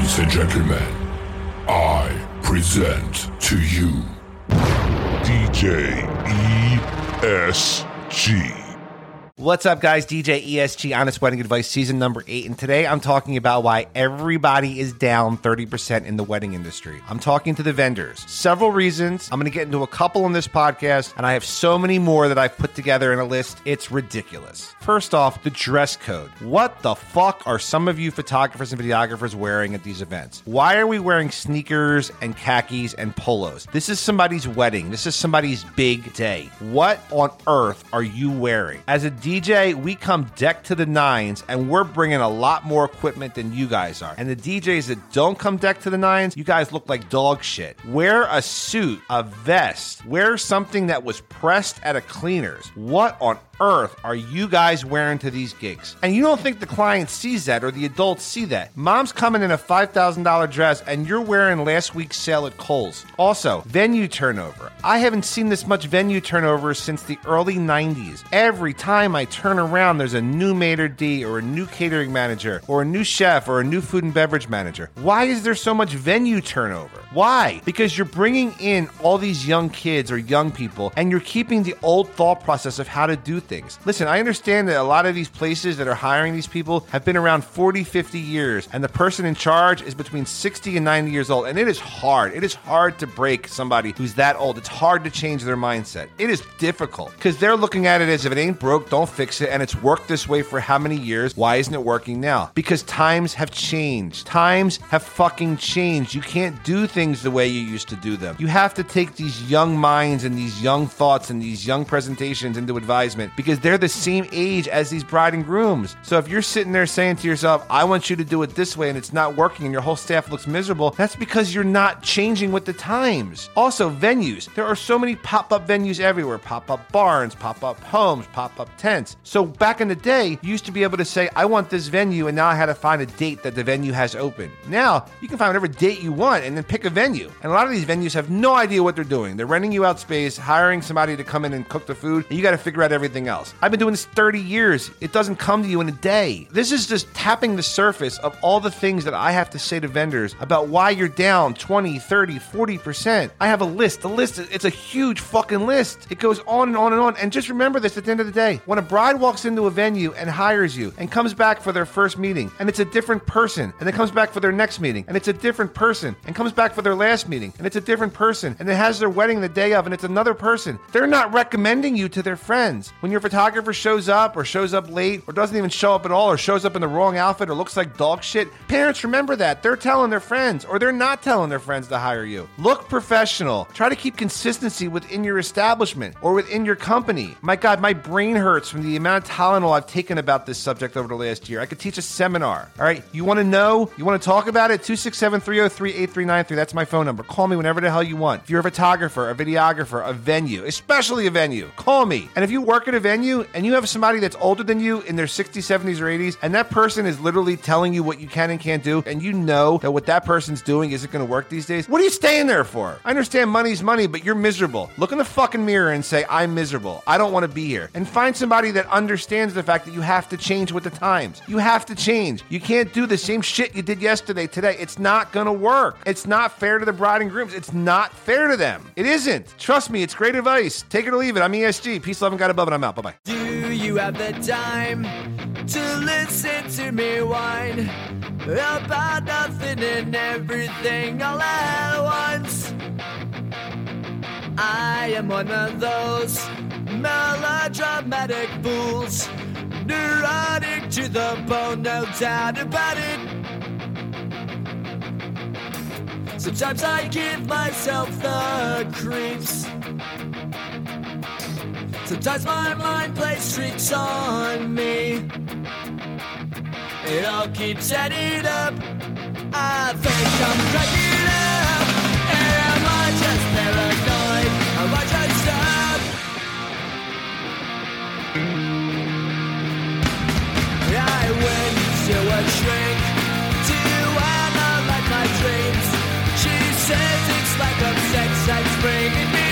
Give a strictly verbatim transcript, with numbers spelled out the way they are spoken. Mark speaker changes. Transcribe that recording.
Speaker 1: Ladies and gentlemen, I present to you D J E S G.
Speaker 2: What's up, guys? D J E S G, Honest Wedding Advice, season number eight. And today I'm talking about why everybody is down thirty percent in the wedding industry. I'm talking to the vendors. Several reasons. I'm going to get into a couple in this podcast, and I have so many more that I've put together in a list. It's ridiculous. First off, the dress code. What the fuck are some of you photographers and videographers wearing at these events? Why are we wearing sneakers and khakis and polos? This is somebody's wedding. This is somebody's big day. What on earth are you wearing? As a D J, we come decked to the nines, and we're bringing a lot more equipment than you guys are. And the D Js that don't come decked to the nines, you guys look like dog shit. Wear a suit, a vest, wear something that was pressed at a cleaner's. What on earth are you guys wearing to these gigs? And you don't think the client sees that or the adults see that. Mom's coming in a five thousand dollars dress and you're wearing last week's sale at Kohl's. Also, venue turnover. I haven't seen this much venue turnover since the early nineties. Every time I turn around, there's a new maitre d' or a new catering manager or a new chef or a new food and beverage manager. Why is there so much venue turnover? Why? Because you're bringing in all these young kids or young people and you're keeping the old thought process of how to do things. Listen, I understand that a lot of these places that are hiring these people have been around forty, fifty years, and the person in charge is between sixty and ninety years old, and it is hard. It is hard to break somebody who's that old. It's hard to change their mindset. It is difficult because they're looking at it as if it ain't broke, don't fix it, and it's worked this way for how many years? Why isn't it working now? Because times have changed. Times have fucking changed. You can't do things the way you used to do them. You have to take these young minds and these young thoughts and these young presentations into advisement because they're the same age as these bride and grooms. So if you're sitting there saying to yourself, I want you to do it this way, and it's not working and your whole staff looks miserable, that's because you're not changing with the times. Also, venues. There are so many pop-up venues everywhere. Pop-up barns, pop-up homes, pop-up tents. So back in the day, you used to be able to say, I want this venue, and now I had to find a date that the venue has open. Now, you can find whatever date you want and then pick a venue. And a lot of these venues have no idea what they're doing. They're renting you out space, hiring somebody to come in and cook the food, and you got to figure out everything else. I've been doing this thirty years. It doesn't come to you in a day. This is just tapping the surface of all the things that I have to say to vendors about why you're down twenty, thirty, forty percent. I have a list. The list, it's a huge fucking list. It goes on and on and on. And just remember this at the end of the day. When a bride walks into a venue and hires you and comes back for their first meeting and it's a different person, and then comes back for their next meeting and it's a different person, and comes back for their last meeting and it's a different person, and then has their wedding the day of and it's another person, they're not recommending you to their friends. When your photographer shows up or shows up late or doesn't even show up at all or shows up in the wrong outfit or looks like dog shit, parents, remember that. They're telling their friends or they're not telling their friends to hire you. Look professional. Try to keep consistency within your establishment or within your company. My God, my brain hurts from the amount of Tylenol I've taken about this subject over the last year. I could teach a seminar. All right, you want to know? You want to talk about it? two six seven, three oh three, eight three nine three. That's my phone number. Call me whenever the hell you want. If you're a photographer, a videographer, a venue, especially a venue, call me. And if you work at a venue and you have somebody that's older than you in their sixties, seventies, or eighties, and that person is literally telling you what you can and can't do, and you know that what that person's doing isn't going to work these days, what are you staying there for? I understand money's money, but you're miserable. Look in the fucking mirror and say, I'm miserable. I don't want to be here. And find somebody that understands the fact that you have to change with the times. You have to change. You can't do the same shit you did yesterday, today. It's not going to work. It's not fair to the bride and grooms. It's not fair to them. It isn't. Trust me, it's great advice. Take it or leave it. I'm E S G. Peace, love, and God above, and I'm out. Bye-bye.
Speaker 3: Do you have the time to listen to me whine about nothing and everything all at once? I am one of those melodramatic fools, neurotic to the bone, no doubt about it. Sometimes I give myself the creeps. Sometimes my mind plays tricks on me. It all keeps adding up. I think I'm cracking up. Am I just paranoid? Am I just up? I went to a shrink to analyze my dreams. She says it's like a sex that's bringing me